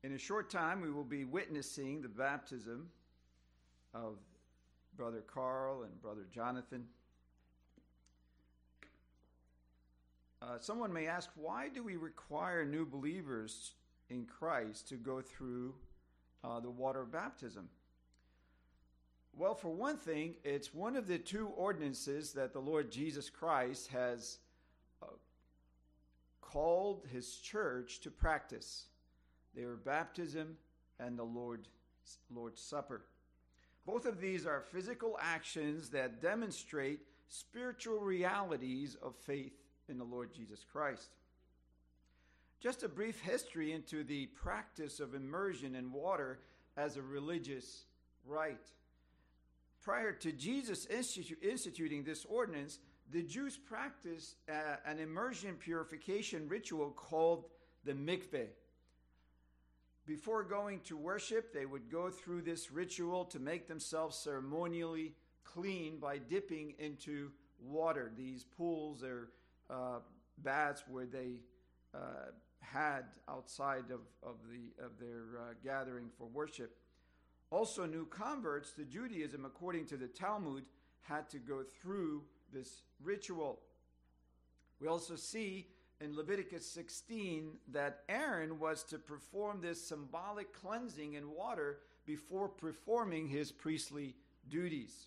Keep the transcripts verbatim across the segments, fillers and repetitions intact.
In a short time, we will be witnessing the baptism of Brother Carl and Brother Jonathan. Uh, someone may ask, why do we require new believers in Christ to go through uh, the water baptism? Well, for one thing, it's one of the two ordinances that the Lord Jesus Christ has uh, called his church to practice. They are baptism and the Lord, Lord's Supper. Both of these are physical actions that demonstrate spiritual realities of faith in the Lord Jesus Christ. Just a brief history into the practice of immersion in water as a religious rite. Prior to Jesus institu- instituting this ordinance, the Jews practiced uh, an immersion purification ritual called the mikveh. Before going to worship, they would go through this ritual to make themselves ceremonially clean by dipping into water. These pools or uh, baths where they uh, had outside of, of, the, of their uh, gathering for worship. Also, new converts to Judaism, according to the Talmud, had to go through this ritual. We also see in Leviticus sixteen that Aaron was to perform this symbolic cleansing in water before performing his priestly duties.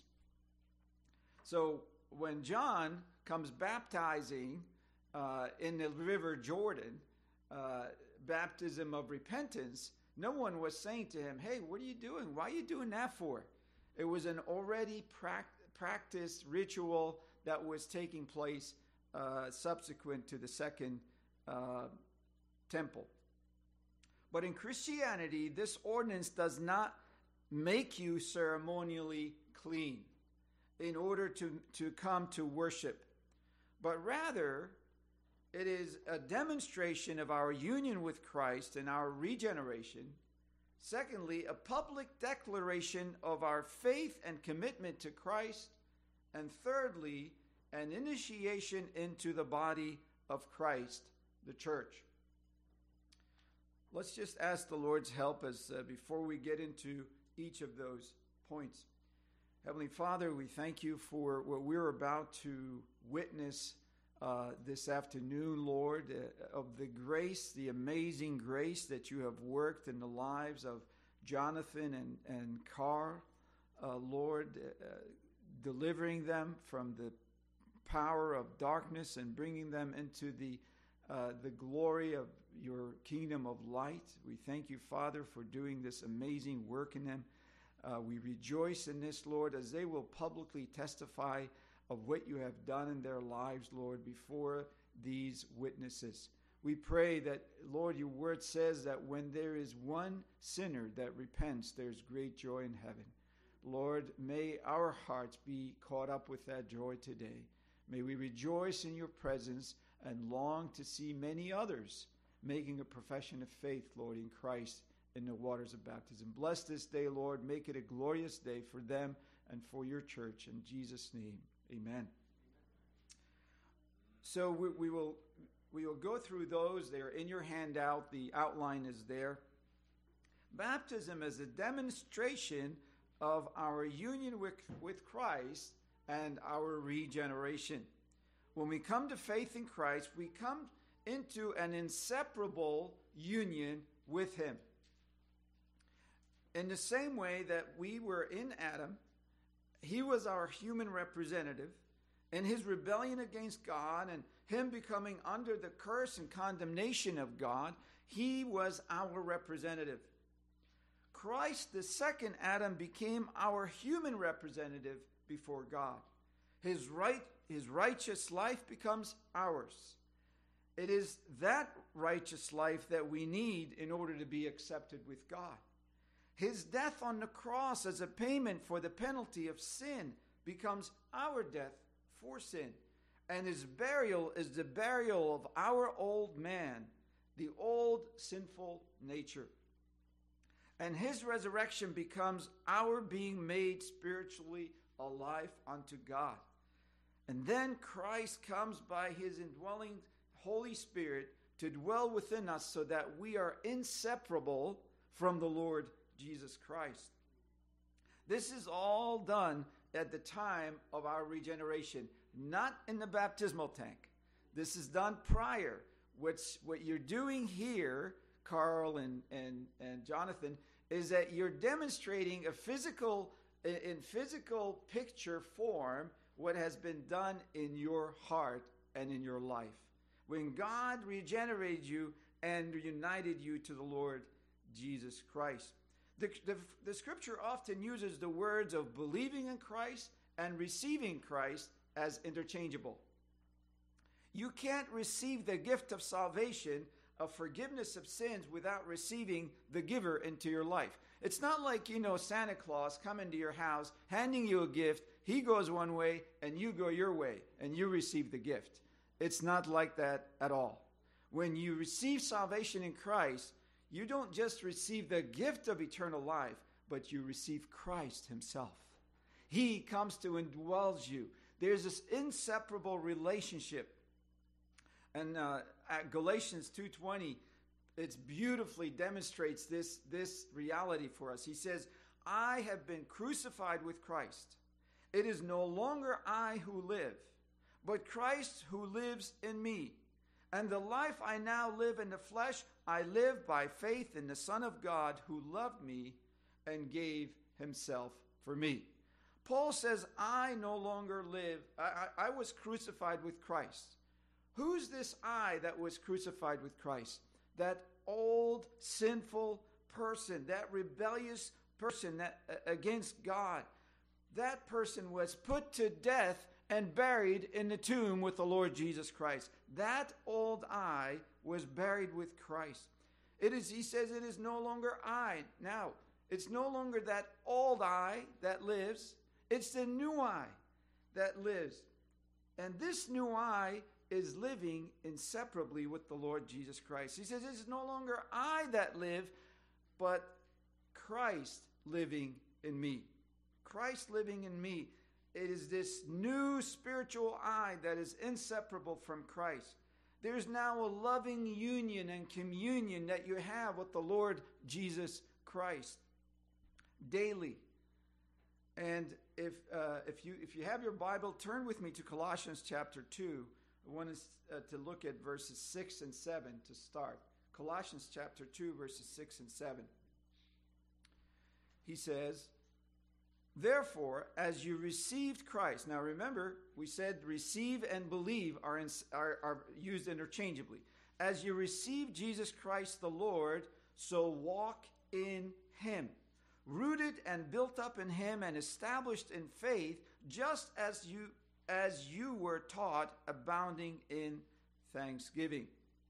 So when John comes baptizing uh, in the river Jordan, uh, baptism of repentance, no one was saying to him, hey, what are you doing? Why are you doing that for? It was an already pra- practiced ritual that was taking place Uh, subsequent to the second uh, temple. But in Christianity, this ordinance does not make you ceremonially clean in order to, to come to worship, but rather it is a demonstration of our union with Christ and our regeneration. Secondly, a public declaration of our faith and commitment to Christ. And thirdly, an initiation into the body of Christ, the church. Let's just ask the Lord's help as uh, before we get into each of those points. Heavenly Father, we thank you for what we're about to witness uh, this afternoon, Lord, uh, of the grace, the amazing grace that you have worked in the lives of Jonathan and, and Carl, uh, Lord, uh, delivering them from the power of darkness and bringing them into the uh, the glory of your kingdom of light. We thank you, Father, for doing this amazing work in them. Uh, we rejoice in this, Lord, as they will publicly testify of what you have done in their lives, Lord, before these witnesses. We pray that, Lord, your word says that when there is one sinner that repents, there's great joy in heaven. Lord, may our hearts be caught up with that joy today. May we rejoice in your presence and long to see many others making a profession of faith, Lord, in Christ in the waters of baptism. Bless this day, Lord. Make it a glorious day for them and for your church. In Jesus' name, amen. So we, we will we will go through those. They are in your handout. The outline is there. Baptism is a demonstration of our union with, with Christ and our regeneration. When we come to faith in Christ, we come into an inseparable union with him. In the same way that we were in Adam, he was our human representative. In his rebellion against God and him becoming under the curse and condemnation of God, he was our representative. Christ, the second Adam, became our human representative before God. His right, his righteous life becomes ours. It is that righteous life that we need in order to be accepted with God. His death on the cross as a payment for the penalty of sin becomes our death for sin. And his burial is the burial of our old man, the old sinful nature. And his resurrection becomes our being made spiritually alive unto God. And then Christ comes by his indwelling Holy Spirit to dwell within us so that we are inseparable from the Lord Jesus Christ. This is all done at the time of our regeneration, not in the baptismal tank. This is done prior. What's, what you're doing here, Carl and, and, and Jonathan, is that you're demonstrating a physical, in physical picture form what has been done in your heart and in your life. When God regenerated you and united you to the Lord Jesus Christ. The, the, the scripture often uses the words of believing in Christ and receiving Christ as interchangeable. You can't receive the gift of salvation, of forgiveness of sins, without receiving the giver into your life. It's not like, you know, Santa Claus coming to your house, handing you a gift. He goes one way and you go your way and you receive the gift. It's not like that at all. When you receive salvation in Christ, you don't just receive the gift of eternal life, but you receive Christ himself. He comes to indwells you. There's this inseparable relationship. And uh, at Galatians two twenty, it beautifully demonstrates this, this reality for us. He says, I have been crucified with Christ. It is no longer I who live, but Christ who lives in me. And the life I now live in the flesh, I live by faith in the Son of God who loved me and gave himself for me. Paul says, I no longer live. I, I, I was crucified with Christ. Who's this I that was crucified with Christ? That old, sinful person, that rebellious person that uh, against God. That person was put to death and buried in the tomb with the Lord Jesus Christ. That old I was buried with Christ. It is, he says, it is no longer I. Now, it's no longer that old I that lives. It's the new I that lives. And this new I is living inseparably with the Lord Jesus Christ. He says, it is no longer I that live, but Christ living in me. Christ living in me. It is this new spiritual I that is inseparable from Christ. There's now a loving union and communion that you have with the Lord Jesus Christ daily. And if uh, if you if you have your Bible, turn with me to Colossians chapter two. I want us uh, to look at verses six and seven to start. Colossians chapter two, verses six and seven. He says, therefore, as you received Christ. Now remember, we said receive and believe are, in, are, are used interchangeably. As you receive Jesus Christ the Lord, so walk in him. Rooted and built up in him and established in faith, just as you as you were taught, abounding in thanksgiving.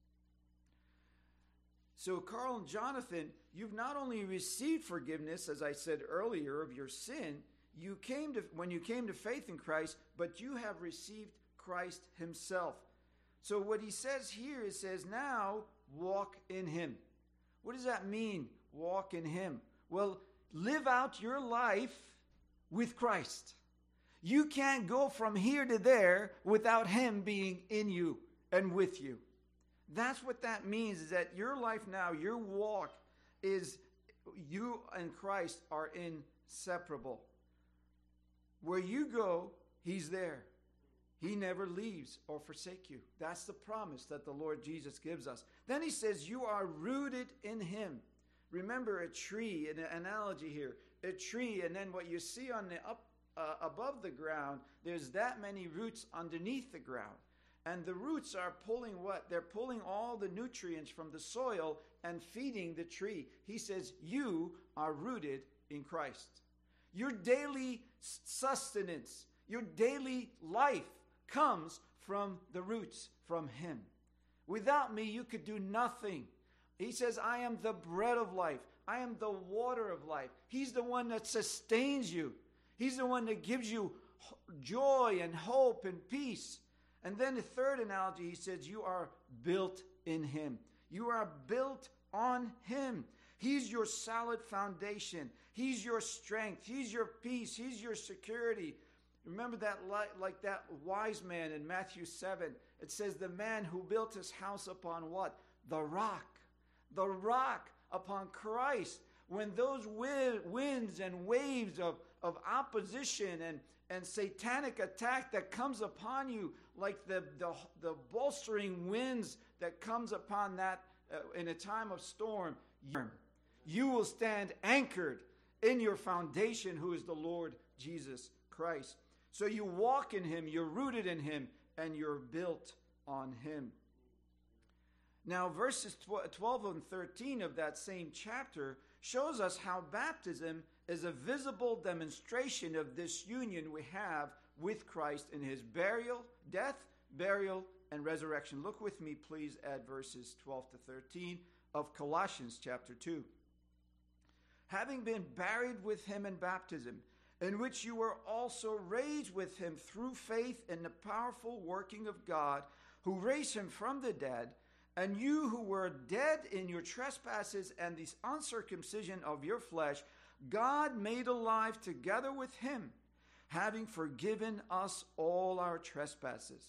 So, Carl and Jonathan, you've not only received forgiveness, as I said earlier, of your sin, you came to when you came to faith in Christ, but you have received Christ himself. So what he says here, it says, now walk in him. What does that mean, walk in him? Well, live out your life with Christ. You can't go from here to there without him being in you and with you. That's what that means, is that your life now, your walk is, you and Christ are inseparable. Where you go, he's there. He never leaves or forsake you. That's the promise that the Lord Jesus gives us. Then he says, you are rooted in him. Remember a tree, an analogy here. A tree, and then what you see on the up uh, above the ground, there's that many roots underneath the ground. And the roots are pulling what? They're pulling all the nutrients from the soil and feeding the tree. He says, you are rooted in Christ. Your daily sustenance, your daily life comes from the roots, from him. Without me, you could do nothing. He says, I am the bread of life. I am the water of life. He's the one that sustains you. He's the one that gives you joy and hope and peace. And then the third analogy, he says, you are built in him. You are built on him. He's your solid foundation. He's your strength. He's your peace. He's your security. Remember that, like, like that wise man in Matthew seven. It says the man who built his house upon what? The rock. The rock upon Christ. When those wi- winds and waves of, of opposition and, and satanic attack that comes upon you, like the, the, the bolstering winds that comes upon that uh, in a time of storm, you, you will stand anchored in your foundation, who is the Lord Jesus Christ. So you walk in him, you're rooted in him, and you're built on him. Now, verses twelve and thirteen of that same chapter shows us how baptism is a visible demonstration of this union we have with Christ in his burial, death, burial, and resurrection. Look with me, please, at verses twelve to thirteen of Colossians chapter two. Having been buried with him in baptism, in which you were also raised with him through faith in the powerful working of God, who raised him from the dead, and you who were dead in your trespasses and the uncircumcision of your flesh, God made alive together with him, having forgiven us all our trespasses.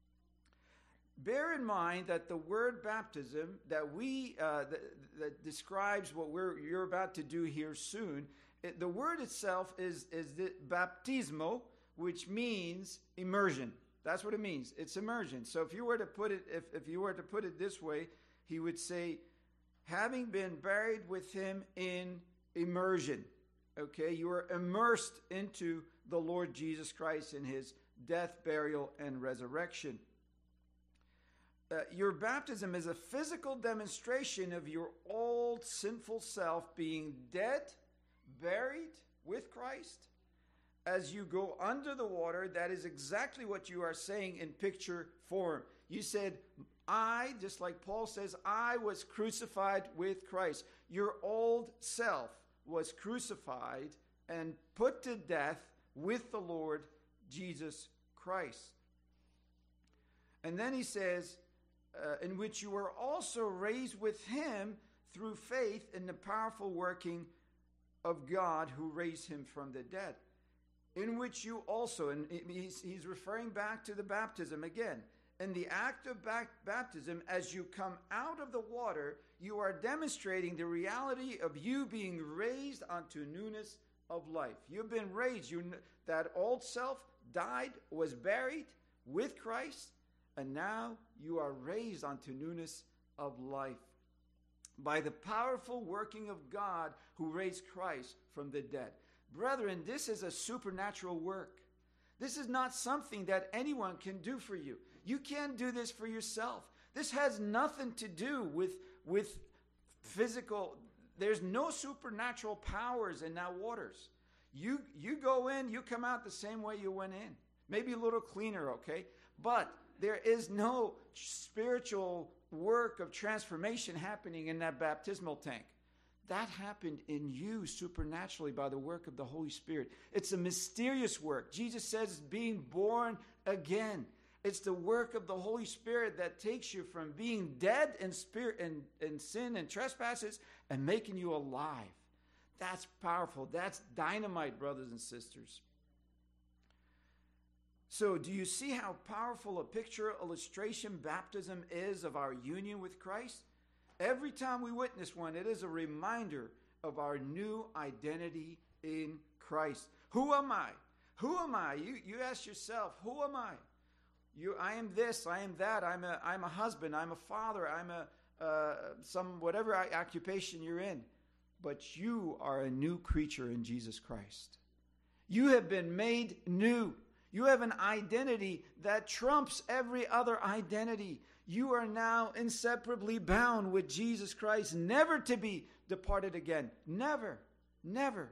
Bear in mind that the word baptism that we uh, that, that describes what we're you're about to do here soon, it, the word itself is is the baptismo, which means immersion. That's what it means. It's immersion. So if you were to put it if, if you were to put it this way, he would say, having been buried with him in immersion. Okay, you are immersed into the Lord Jesus Christ in his death, burial, and resurrection. Uh, your baptism is a physical demonstration of your old sinful self being dead, buried with Christ. As you go under the water, that is exactly what you are saying in picture form. You said, I, just like Paul says, I was crucified with Christ. Your old self was crucified and put to death with the Lord Jesus Christ. And then he says, uh, in which you were also raised with him through faith in the powerful working of God who raised him from the dead. In which you also, and he's, he's referring back to the baptism again. In the act of baptism, as you come out of the water, you are demonstrating the reality of you being raised unto newness of life. You've been raised. You, that old self died, was buried with Christ, and now you are raised unto newness of life by the powerful working of God who raised Christ from the dead. Brethren, this is a supernatural work. This is not something that anyone can do for you. You can't do this for yourself. This has nothing to do with, with physical. There's no supernatural powers in that waters. You, you go in, you come out the same way you went in. Maybe a little cleaner, okay? But there is no spiritual work of transformation happening in that baptismal tank. That happened in you supernaturally by the work of the Holy Spirit. It's a mysterious work. Jesus says being born again. It's the work of the Holy Spirit that takes you from being dead in spirit and in sin and trespasses and making you alive. That's powerful. That's dynamite, brothers and sisters. So do you see how powerful a picture, illustration baptism is of our union with Christ? Every time we witness one, it is a reminder of our new identity in Christ. Who am I? Who am I? You, you ask yourself, who am I? You, I am this, I am that, I'm a, I'm a husband, I'm a father, I'm a, uh, some, whatever occupation you're in. But you are a new creature in Jesus Christ. You have been made new. You have an identity that trumps every other identity. You are now inseparably bound with Jesus Christ, never to be departed again. Never, never.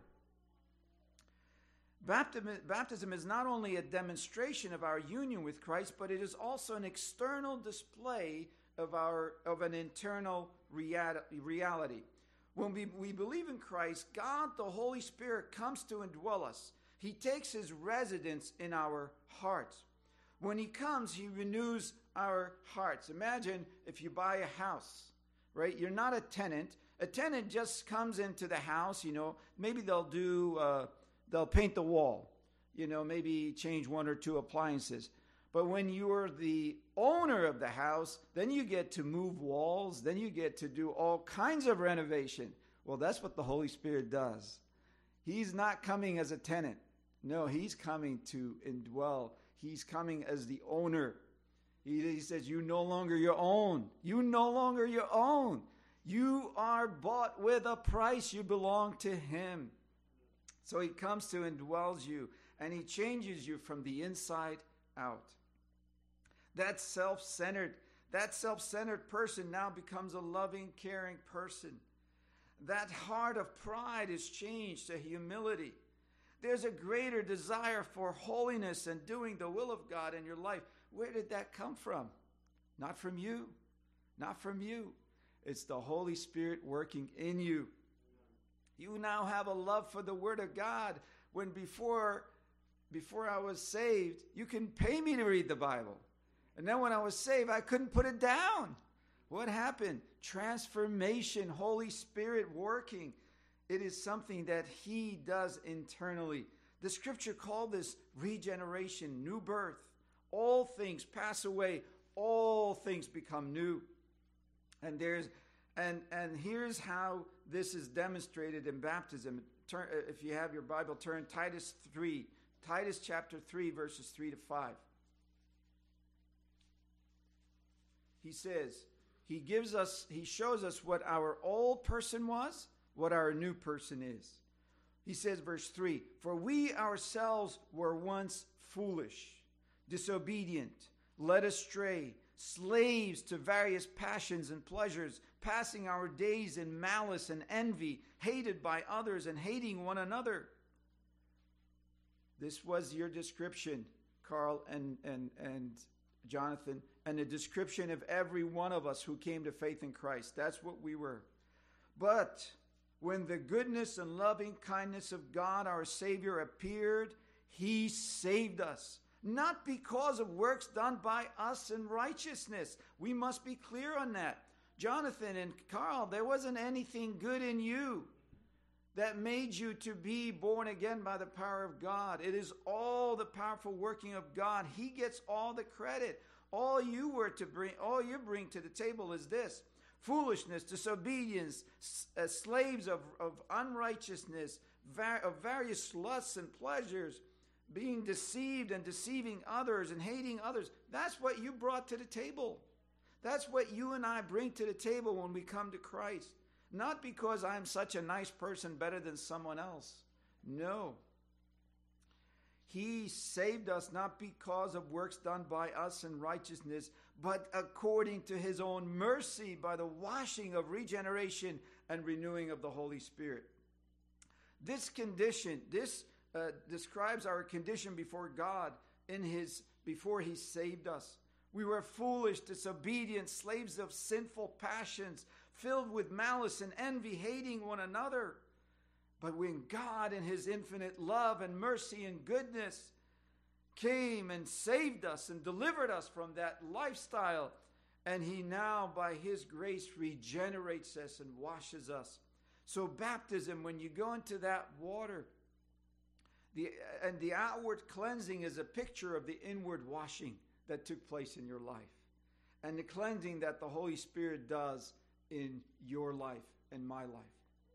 Baptism is not only a demonstration of our union with Christ, but it is also an external display of our of an internal reality. When we, we believe in Christ, God, the Holy Spirit, comes to indwell us. He takes his residence in our hearts. When he comes, he renews our hearts. Imagine if you buy a house, right? You're not a tenant. A tenant just comes into the house, you know, maybe they'll do, uh, they'll paint the wall. you know, maybe change one or two appliances. But when you're the owner of the house, then you get to move walls, then you get to do all kinds of renovation. Well, that's what the Holy Spirit does. He's not coming as a tenant. No, he's coming to indwell. He's coming as the owner. He, he says, you no longer your own. You no longer your own. You are bought with a price. You belong to him. So he comes to indwells you, and he changes you from the inside out. That self-centered, that self-centered person now becomes a loving, caring person. That heart of pride is changed to humility. There's a greater desire for holiness and doing the will of God in your life. Where did that come from? Not from you. Not from you. It's the Holy Spirit working in you. You now have a love for the Word of God, when before, before I was saved, you can pay me to read the Bible. And then when I was saved, I couldn't put it down. What happened? Transformation, Holy Spirit working. It is something that he does internally. The scripture called this regeneration, new birth. All things pass away. All things become new. And there's and and here's how this is demonstrated in baptism. Turn, if you have your Bible, turn Titus three. Titus chapter three, verses three to five. He says, he gives us, he shows us what our old person was, what our new person is. He says, verse three, for we ourselves were once foolish, disobedient, led astray, slaves to various passions and pleasures, passing our days in malice and envy, hated by others and hating one another. This was your description, Carl and, and, and Jonathan, and a description of every one of us who came to faith in Christ. That's what we were. But when the goodness and loving kindness of God, our Savior, appeared, he saved us. Not because of works done by us in righteousness. We must be clear on that. Jonathan and Carl, there wasn't anything good in you that made you to be born again by the power of God. It is all the powerful working of God. He gets all the credit. All you were to bring, all you bring to the table is this: foolishness, disobedience, uh, slaves of, of unrighteousness, var- of various lusts and pleasures, being deceived and deceiving others and hating others. That's what you brought to the table. That's what you and I bring to the table when we come to Christ. Not because I'm such a nice person better than someone else. No. He saved us not because of works done by us in righteousness, but according to his own mercy by the washing of regeneration and renewing of the Holy Spirit. This condition, this uh, describes our condition before God in his before he saved us. We were foolish, disobedient, slaves of sinful passions, filled with malice and envy, hating one another. But when God in his infinite love and mercy and goodness came and saved us and delivered us from that lifestyle, and he now by his grace regenerates us and washes us. So baptism, when you go into that water, the and the outward cleansing is a picture of the inward washing that took place in your life, and the cleansing that the Holy Spirit does in your life and my life.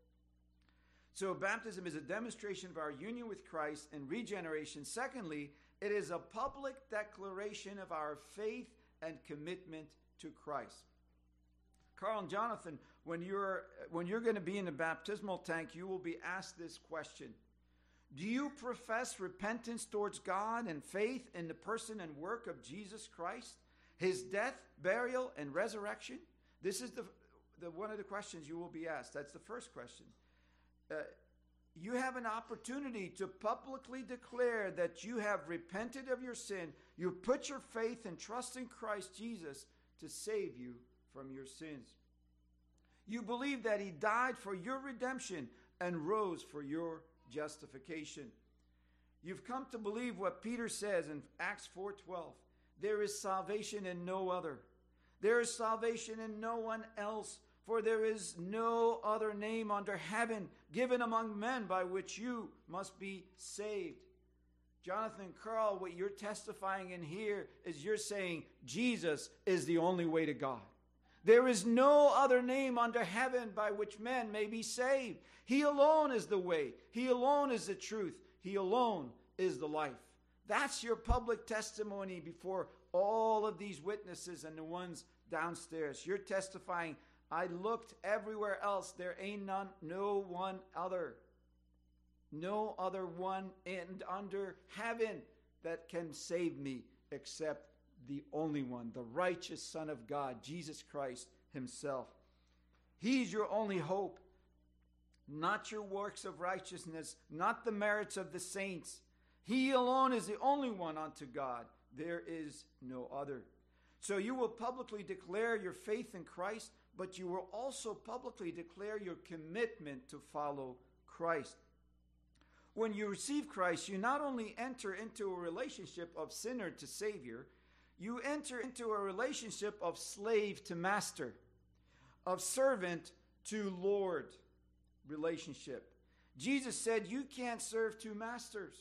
So baptism is a demonstration of our union with Christ and regeneration. Secondly, it is a public declaration of our faith and commitment to Christ. Carl and Jonathan, when you're when you're going to be in the baptismal tank, you will be asked this question: do you profess repentance towards God and faith in the person and work of Jesus Christ, his death, burial, and resurrection? This is the, the one of the questions you will be asked. That's the first question. Uh, you have an opportunity to publicly declare that you have repented of your sin. You put your faith and trust in Christ Jesus to save you from your sins. You believe that he died for your redemption and rose for your justification. You've come to believe what Peter says in Acts four twelve. There is salvation in no other. There is salvation in no one else, for there is no other name under heaven given among men by which you must be saved. Jonathan Carl, what you're testifying in here is you're saying Jesus is the only way to God. There is no other name under heaven by which men may be saved. He alone is the way. He alone is the truth. He alone is the life. That's your public testimony before all of these witnesses and the ones downstairs. You're testifying, I looked everywhere else. There ain't none, no one other. No other one in under heaven that can save me except the only one, the righteous Son of God, Jesus Christ himself. He's your only hope, not your works of righteousness, not the merits of the saints. He alone is the only one unto God. There is no other. So you will publicly declare your faith in Christ, but you will also publicly declare your commitment to follow Christ. When you receive Christ, you not only enter into a relationship of sinner to Savior, you enter into a relationship of slave to master, of servant to Lord relationship. Jesus said you can't serve two masters,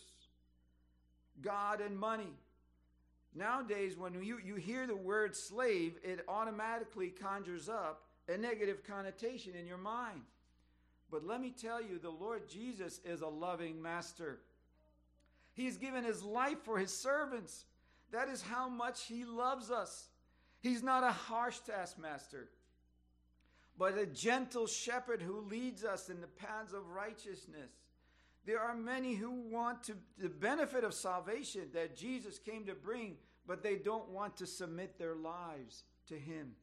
God and money. Nowadays, when you, you hear the word slave, it automatically conjures up a negative connotation in your mind. But let me tell you, the Lord Jesus is a loving master. He's given his life for his servants. That is how much he loves us. He's not a harsh taskmaster, but a gentle shepherd who leads us in the paths of righteousness. There are many who want to, the benefit of salvation that Jesus came to bring, but they don't want to submit their lives to him.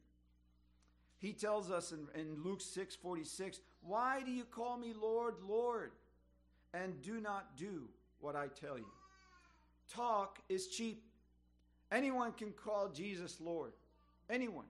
He tells us in, in Luke six forty-six, why do you call me Lord, Lord, and do not do what I tell you? Talk is cheap. Anyone can call Jesus Lord. Anyone.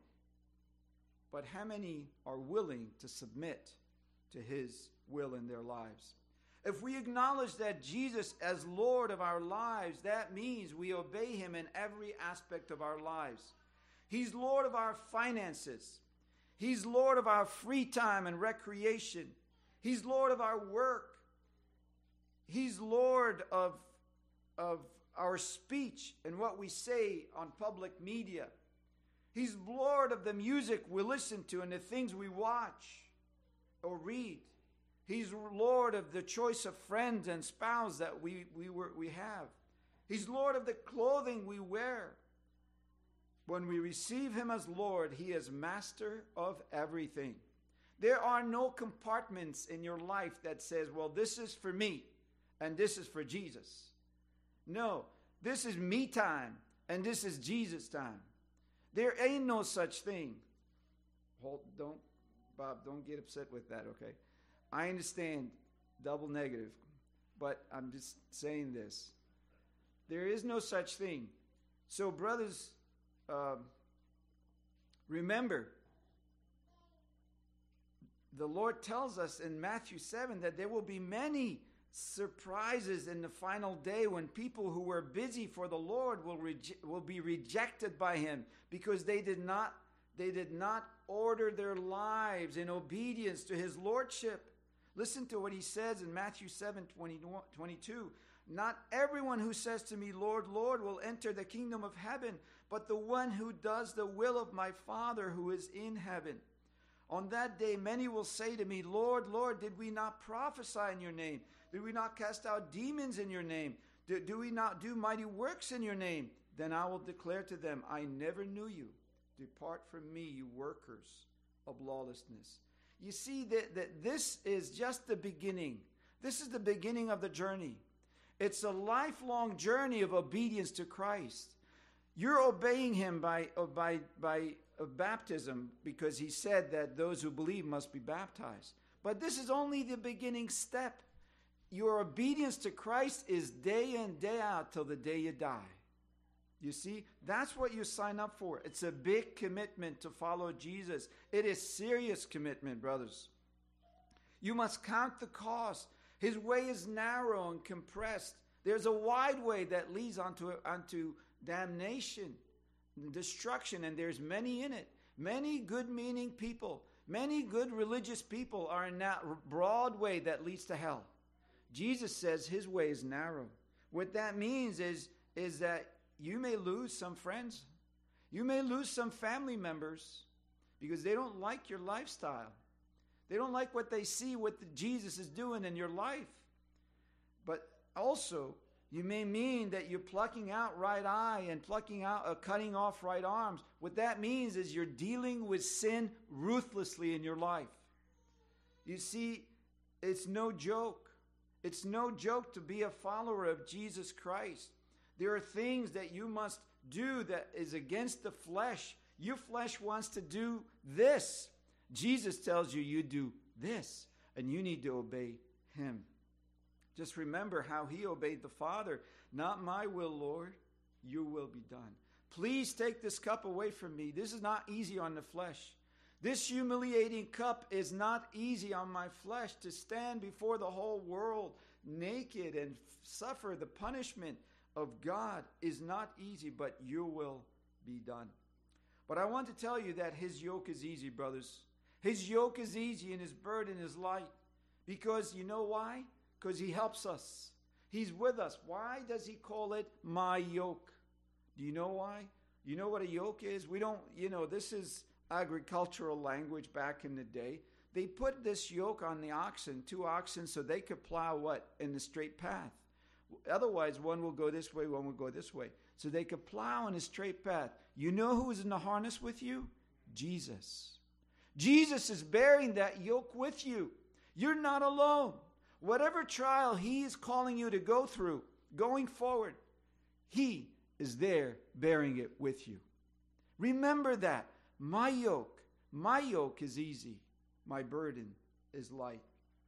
But how many are willing to submit to his will in their lives? If we acknowledge that Jesus as Lord of our lives, that means we obey him in every aspect of our lives. He's Lord of our finances. He's Lord of our free time and recreation. He's Lord of our work. He's Lord of, of our speech and what we say on public media. He's Lord of the music we listen to and the things we watch or read. He's Lord of the choice of friends and spouse that we, we, were, we have. He's Lord of the clothing we wear. When we receive him as Lord, he is master of everything. There are no compartments in your life that says, well, this is for me and this is for Jesus. No, this is me time and this is Jesus time. There ain't no such thing. Hold, don't, Bob, don't get upset with that, okay? I understand double negative, but I'm just saying this. There is no such thing. So, brothers, uh, remember, the Lord tells us in Matthew seven that there will be many surprises in the final day when people who were busy for the Lord will reje- will be rejected by him because they did not they did not order their lives in obedience to his lordship. Listen to what he says in Matthew seven twenty-two. Not everyone who says to me, Lord, Lord, will enter the kingdom of heaven, but the one who does the will of my Father who is in heaven. On that day, many will say to me, Lord, Lord, did we not prophesy in your name? Did we not cast out demons in your name? Do, do we not do mighty works in your name? Then I will declare to them, I never knew you. Depart from me, you workers of lawlessness. You see that, that this is just the beginning. This is the beginning of the journey. It's a lifelong journey of obedience to Christ. You're obeying him by, by, by baptism because he said that those who believe must be baptized. But this is only the beginning step. Your obedience to Christ is day in, day out till the day you die. You see, that's what you sign up for. It's a big commitment to follow Jesus. It is serious commitment, brothers. You must count the cost. His way is narrow and compressed. There's a wide way that leads onto, onto damnation, destruction, and there's many in it. Many good-meaning people, many good religious people are in that broad way that leads to hell. Jesus says his way is narrow. What that means is, is that you may lose some friends. You may lose some family members because they don't like your lifestyle. They don't like what they see, what the Jesus is doing in your life. But also, you may mean that you're plucking out right eye and plucking out, uh, cutting off right arms. What that means is you're dealing with sin ruthlessly in your life. You see, it's no joke. It's no joke to be a follower of Jesus Christ. There are things that you must do that is against the flesh. Your flesh wants to do this. Jesus tells you you do this, and you need to obey him. Just remember how he obeyed the Father. Not my will, Lord, your will be done. Please take this cup away from me. This is not easy on the flesh. This humiliating cup is not easy on my flesh. To stand before the whole world naked and suffer the punishment of God is not easy, but your will be done. But I want to tell you that his yoke is easy, brothers. His yoke is easy and his burden is light. Because you know why? Because he helps us. He's with us. Why does he call it my yoke? Do you know why? You know what a yoke is? We don't, you know, this is agricultural language back in the day. They put this yoke on the oxen, two oxen, so they could plow what? In the straight path. Otherwise, one will go this way, one will go this way. So they could plow in a straight path. You know who is in the harness with you? Jesus. Jesus is bearing that yoke with you. You're not alone. Whatever trial he is calling you to go through, going forward, he is there bearing it with you. Remember that. My yoke, my yoke is easy. My burden is light.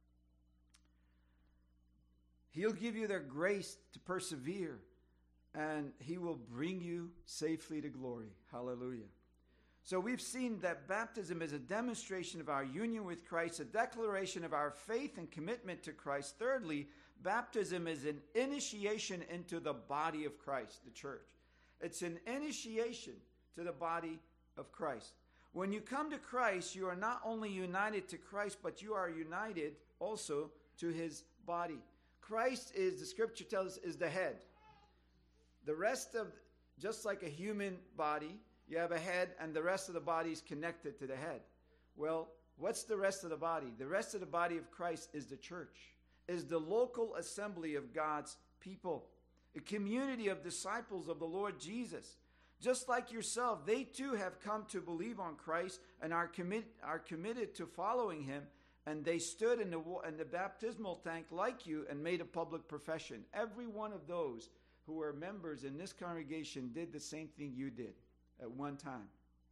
He'll give you the grace to persevere, and he will bring you safely to glory. Hallelujah. So we've seen that baptism is a demonstration of our union with Christ, a declaration of our faith and commitment to Christ. Thirdly, baptism is an initiation into the body of Christ, the church. It's an initiation to the body of Christ. When you come to Christ, you are not only united to Christ, but you are united also to his body. Christ is, the scripture tells us, is the head. The rest of, just like a human body, you have a head, and the rest of the body is connected to the head. Well, what's the rest of the body? The rest of the body of Christ is the church, is the local assembly of God's people, a community of disciples of the Lord Jesus. Just like yourself, they too have come to believe on Christ and are, commit, are committed to following him, and they stood in the, in the baptismal tank like you and made a public profession. Every one of those who were members in this congregation did the same thing you did at one time.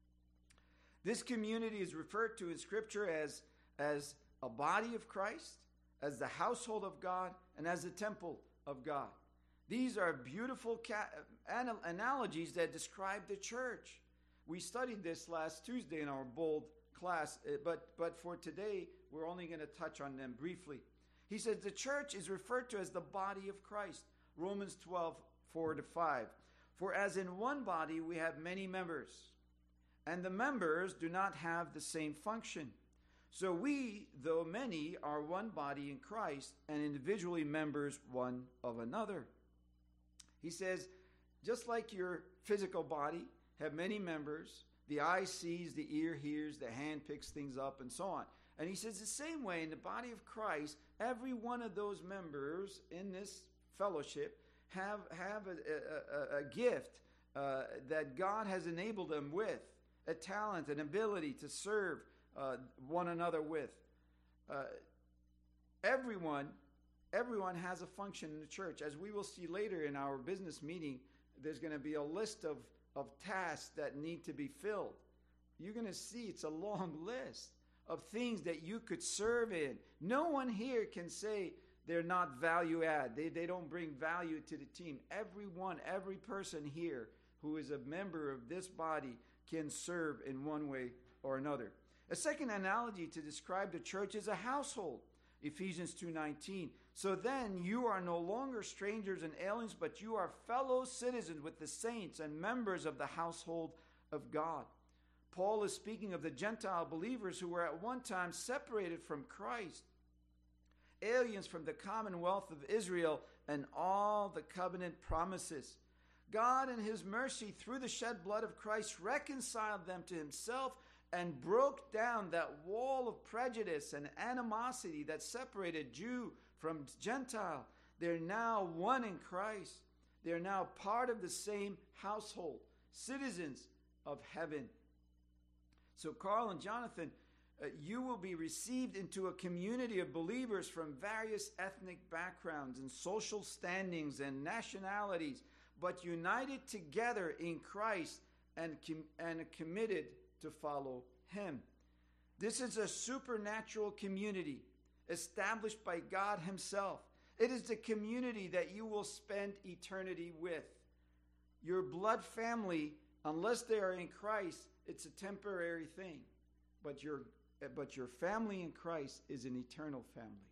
This community is referred to in Scripture as, as a body of Christ, as the household of God, and as the temple of God. These are beautiful ca- anal- analogies that describe the church. We studied this last Tuesday in our bold class, but, but for today, we're only going to touch on them briefly. He says the church is referred to as the body of Christ. Romans twelve, four to five. For as in one body we have many members, and the members do not have the same function. So we, though many, are one body in Christ, and individually members one of another. He says, just like your physical body have many members, the eye sees, the ear hears, the hand picks things up, and so on. And he says the same way in the body of Christ, every one of those members in this fellowship have, have a, a, a gift uh, that God has enabled them with, a talent, an ability to serve uh, one another with. Uh, everyone, everyone has a function in the church. As we will see later in our business meeting, there's going to be a list of, of tasks that need to be filled. You're going to see it's a long list of things that you could serve in. No one here can say they're not value add. They, they don't bring value to the team. Everyone, every person here who is a member of this body can serve in one way or another. A second analogy to describe the church is a household. Ephesians two nineteen. So then you are no longer strangers and aliens, but you are fellow citizens with the saints and members of the household of God. Paul is speaking of the Gentile believers who were at one time separated from Christ aliens from the commonwealth of Israel and all the covenant promises. God in his mercy through the shed blood of Christ reconciled them to himself and broke down that wall of prejudice and animosity that separated Jew from Gentile. They're now one in Christ. They're now part of the same household, citizens of heaven. So Carl and Jonathan, uh, you will be received into a community of believers from various ethnic backgrounds and social standings and nationalities, but united together in Christ and, com- and committed to follow him. This is a supernatural community established by God himself. It is the community that you will spend eternity with. Your blood family, unless they are in Christ, it's a temporary thing. But your, but your family in Christ is an eternal family.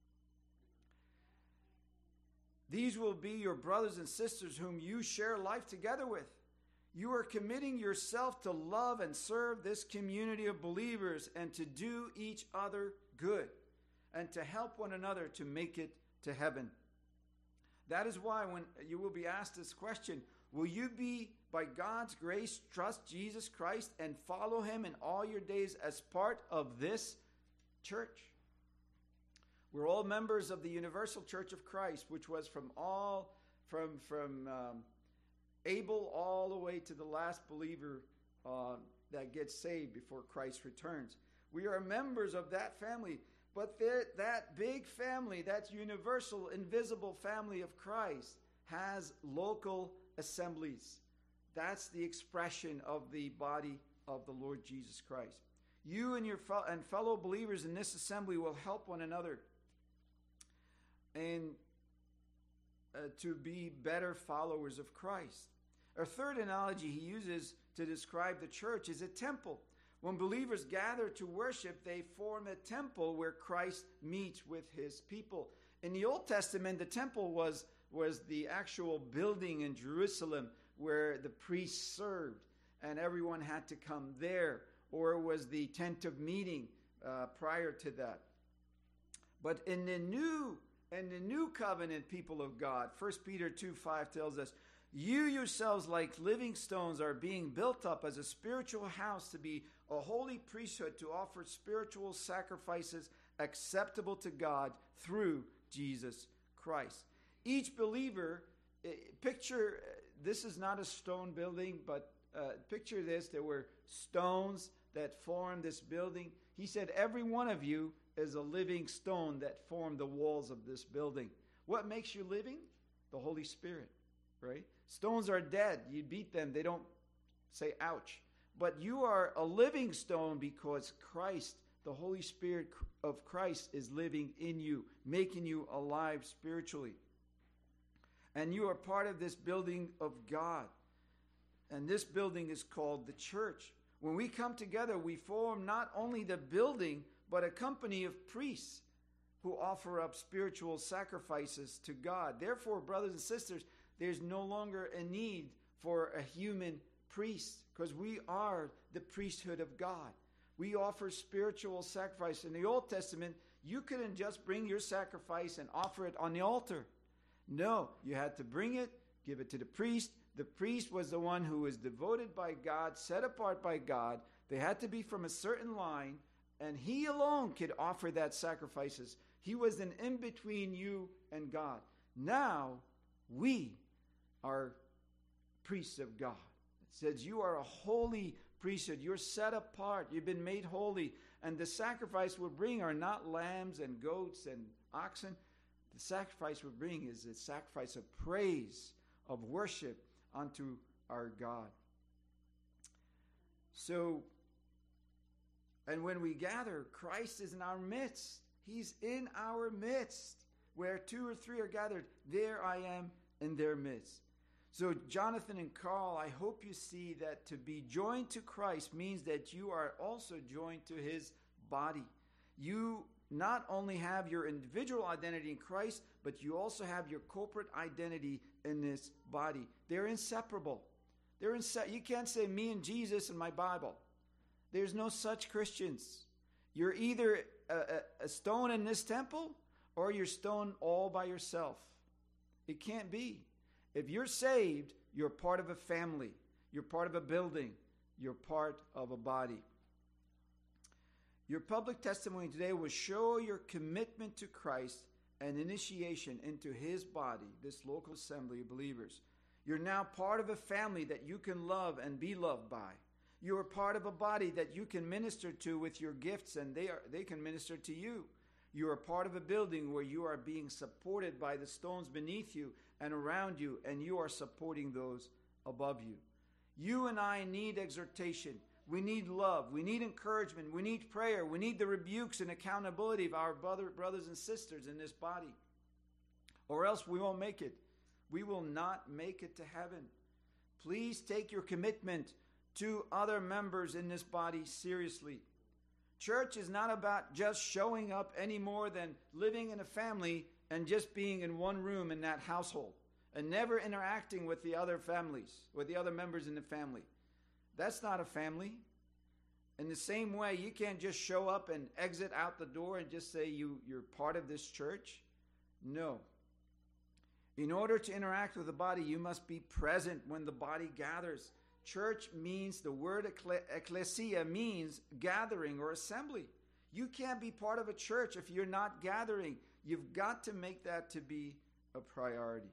These will be your brothers and sisters whom you share life together with. You are committing yourself to love and serve this community of believers and to do each other good and to help one another to make it to heaven. That is why when you will be asked this question, will you be, by God's grace, trust Jesus Christ and follow him in all your days as part of this church? We're all members of the Universal Church of Christ, which was from all, from, from um, Abel all the way to the last believer uh, that gets saved before Christ returns. We are members of that family, but that big family, that universal, invisible family of Christ, has local assemblies. That's the expression of the body of the Lord Jesus Christ. You and your fe- and fellow believers in this assembly will help one another and uh, to be better followers of Christ. A third analogy he uses to describe the church is a temple. When believers gather to worship, they form a temple where Christ meets with his people. In the Old Testament, the temple was, was the actual building in Jerusalem where the priests served, and everyone had to come there, or it was the tent of meeting uh, prior to that. But in the new in the new covenant, people of God, First Peter two five tells us, you yourselves, like living stones, are being built up as a spiritual house to be a holy priesthood, to offer spiritual sacrifices acceptable to God through Jesus Christ. Each believer, picture, this is not a stone building, but uh, picture this, there were stones that formed this building. He said, every one of you is a living stone that formed the walls of this building. What makes you living? The Holy Spirit, right? Stones are dead. You beat them, they don't say ouch. But you are a living stone because Christ, the Holy Spirit of Christ, is living in you, making you alive spiritually. And you are part of this building of God. And this building is called the church. When we come together, we form not only the building, but a company of priests who offer up spiritual sacrifices to God. Therefore, brothers and sisters, there's no longer a need for a human priest because we are the priesthood of God. We offer spiritual sacrifice. In the Old Testament, you couldn't just bring your sacrifice and offer it on the altar. No, you had to bring it, give it to the priest. The priest was the one who was devoted by God, set apart by God. They had to be from a certain line, and he alone could offer that sacrifices. He was an in-between you and God. Now, we are priests of God. It says you are a holy priesthood. You're set apart. You've been made holy. And the sacrifice we bring are not lambs and goats and oxen. The sacrifice we bring is a sacrifice of praise, of worship unto our God. So, and when we gather, Christ is in our midst. He's in our midst. Where two or three are gathered, there I am in their midst. So Jonathan and Carl, I hope you see that to be joined to Christ means that you are also joined to his body. You not only have your individual identity in Christ, but you also have your corporate identity in this body. They're inseparable. They're inse- you can't say me and Jesus in my Bible. There's no such Christians. You're either a, a, a stone in this temple, or you're stoned all by yourself. It can't be. If you're saved, you're part of a family. You're part of a building. You're part of a body. Your public testimony today will show your commitment to Christ and initiation into his body, this local assembly of believers. You're now part of a family that you can love and be loved by. You are part of a body that you can minister to with your gifts, and they are they can minister to you. You are part of a building where you are being supported by the stones beneath you and around you, and you are supporting those above you. You and I need exhortation. We need love. We need encouragement. We need prayer. We need the rebukes and accountability of our brother, brothers and sisters in this body. Or else we won't make it. We will not make it to heaven. Please take your commitment to other members in this body seriously. Church is not about just showing up any more than living in a family and just being in one room in that household and never interacting with the other families, with the other members in the family. That's not a family. In the same way, you can't just show up and exit out the door and just say you, you're part of this church. No. In order to interact with the body, you must be present when the body gathers. Church means, the word ecclesia means gathering or assembly. You can't be part of a church if you're not gathering. You've got to make that to be a priority.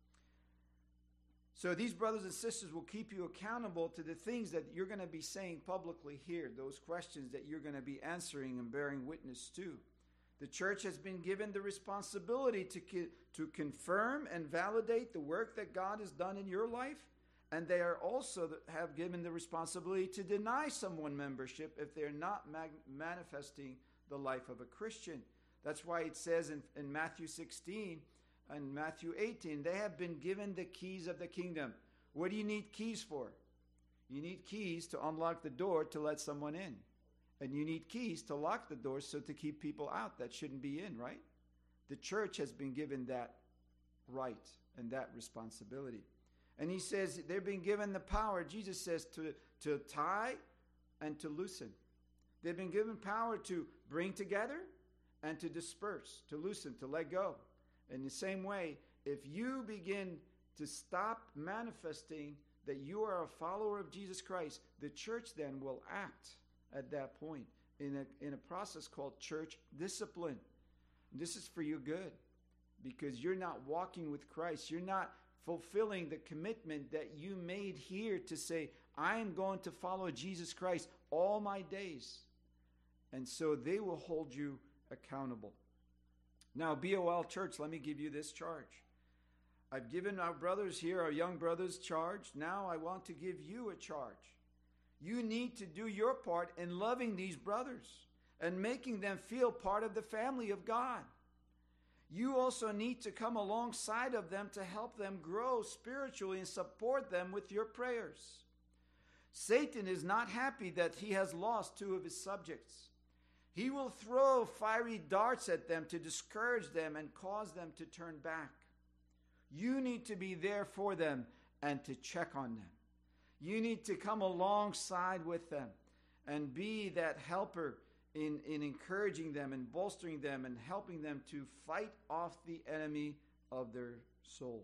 So these brothers and sisters will keep you accountable to the things that you're going to be saying publicly here, those questions that you're going to be answering and bearing witness to. The church has been given the responsibility to, to confirm and validate the work that God has done in your life, and they are also have given the responsibility to deny someone membership if they're not mag- manifesting the life of a Christian. That's why it says in, in Matthew sixteen and Matthew eighteen, they have been given the keys of the kingdom. What do you need keys for? You need keys to unlock the door to let someone in. And you need keys to lock the door so to keep people out that shouldn't be in, right? The church has been given that right and that responsibility. And he says they've been given the power, Jesus says, to, to tie and to loosen. They've been given power to bring together and to disperse, to loosen, to let go. In the same way, if you begin to stop manifesting that you are a follower of Jesus Christ, the church then will act at that point in a, in a process called church discipline. And this is for your good, because you're not walking with Christ. You're not fulfilling the commitment that you made here to say, I am going to follow Jesus Christ all my days. And so they will hold you accountable. Now, B O L Church, let me give you this charge. I've given our brothers here, our young brothers, charge. Now I want to give you a charge. You need to do your part in loving these brothers and making them feel part of the family of God. You also need to come alongside of them to help them grow spiritually and support them with your prayers. Satan is not happy that he has lost two of his subjects. He will throw fiery darts at them to discourage them and cause them to turn back. You need to be there for them and to check on them. You need to come alongside with them and be that helper in, in encouraging them and bolstering them and helping them to fight off the enemy of their souls.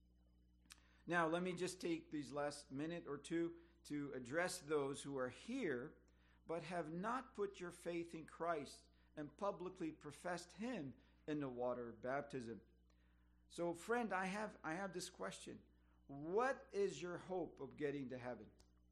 Now, let me just take these last minute or two to address those who are here but have not put your faith in Christ and publicly professed him in the water baptism. So, friend, I have I have this question. What is your hope of getting to heaven?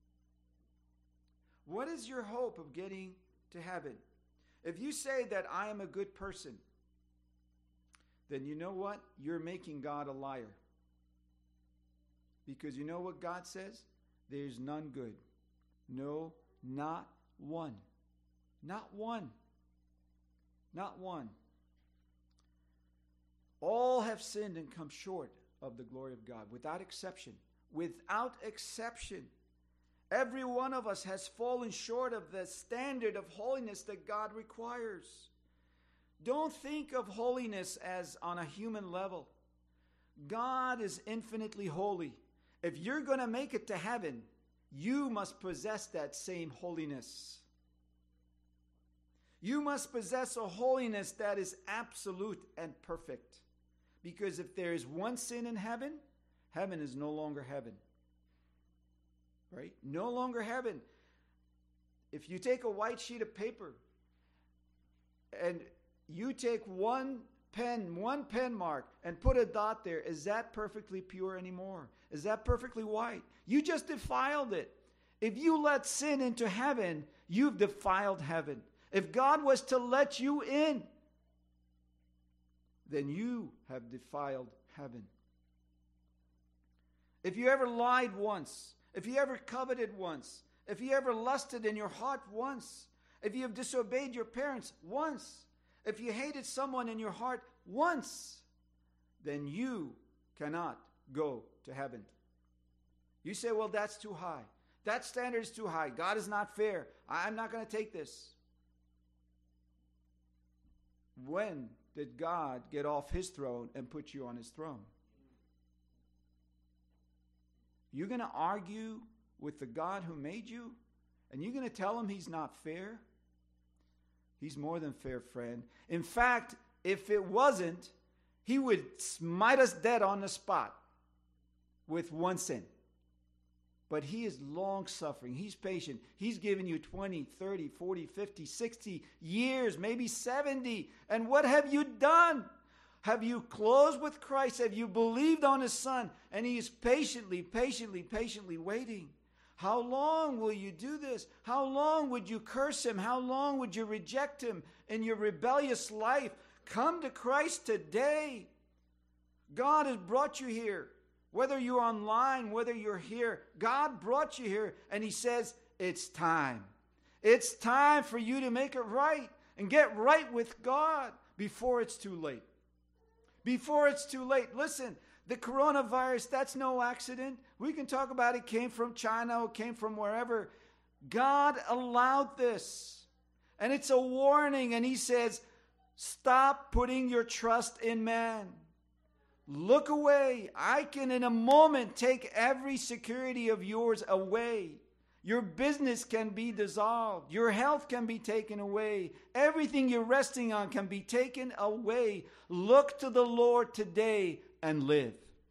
What is your hope of getting to heaven? If you say that I am a good person, then you know what? You're making God a liar. Because you know what God says? There's none good. No, not one. Not one. Not one. All have sinned and come short of the glory of God, without exception. Without exception. Every one of us has fallen short of the standard of holiness that God requires. Don't think of holiness as on a human level. God is infinitely holy. If you're going to make it to heaven, you must possess that same holiness. You must possess a holiness that is absolute and perfect. Because if there is one sin in heaven, heaven is no longer heaven. Right? No longer heaven. If you take a white sheet of paper and you take one pen, one pen mark and put a dot there, is that perfectly pure anymore? Is that perfectly white? You just defiled it. If you let sin into heaven, you've defiled heaven. If God was to let you in, then you have defiled heaven. If you ever lied once, if you ever coveted once, if you ever lusted in your heart once, if you have disobeyed your parents once, if you hated someone in your heart once, then you cannot go to heaven. You say, well, that's too high. That standard is too high. God is not fair. I'm not going to take this. When did God get off his throne and put you on his throne? You're going to argue with the God who made you? And you're going to tell him he's not fair? He's more than fair, friend. In fact, if it wasn't, he would smite us dead on the spot with one sin. But he is long-suffering. He's patient. He's given you twenty, thirty, forty, fifty, sixty years, maybe seventy. And what have you done? Have you closed with Christ? Have you believed on his Son? And he is patiently, patiently, patiently waiting. How long will you do this? How long would you curse him? How long would you reject him in your rebellious life? Come to Christ today. God has brought you here. Whether you're online, whether you're here, God brought you here and he says, it's time. It's time for you to make it right and get right with God before it's too late. Before it's too late. Listen, the coronavirus, that's no accident. We can talk about it came from China, it came from wherever. God allowed this. And it's a warning. And he says, stop putting your trust in man. Look away. I can in a moment take every security of yours away. Your business can be dissolved. Your health can be taken away. Everything you're resting on can be taken away. Look to the Lord today and live.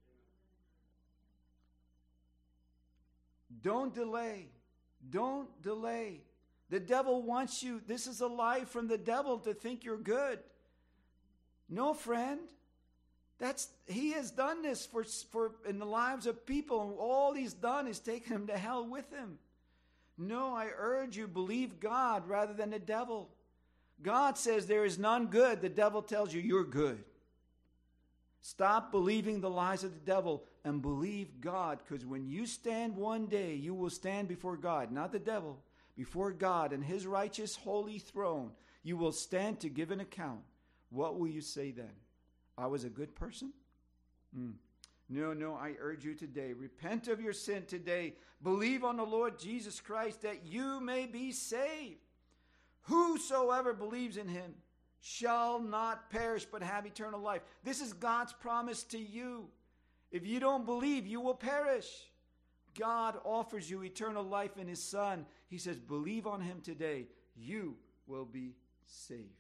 Don't delay. Don't delay. The devil wants you. This is a lie from the devil to think you're good. No, friend. That's he has done this for, for in the lives of people, and all he's done is taken them to hell with him. No, I urge you, believe God rather than the devil. God says there is none good. The devil tells you you're good. Stop believing the lies of the devil and believe God, because when you stand one day, you will stand before God, not the devil, before God and his righteous holy throne. You will stand to give an account. What will you say then? I was a good person? Mm. No, no, I urge you today. Repent of your sin today. Believe on the Lord Jesus Christ that you may be saved. Whosoever believes in him shall not perish but have eternal life. This is God's promise to you. If you don't believe, you will perish. God offers you eternal life in his Son. He says, believe on him today. You will be saved.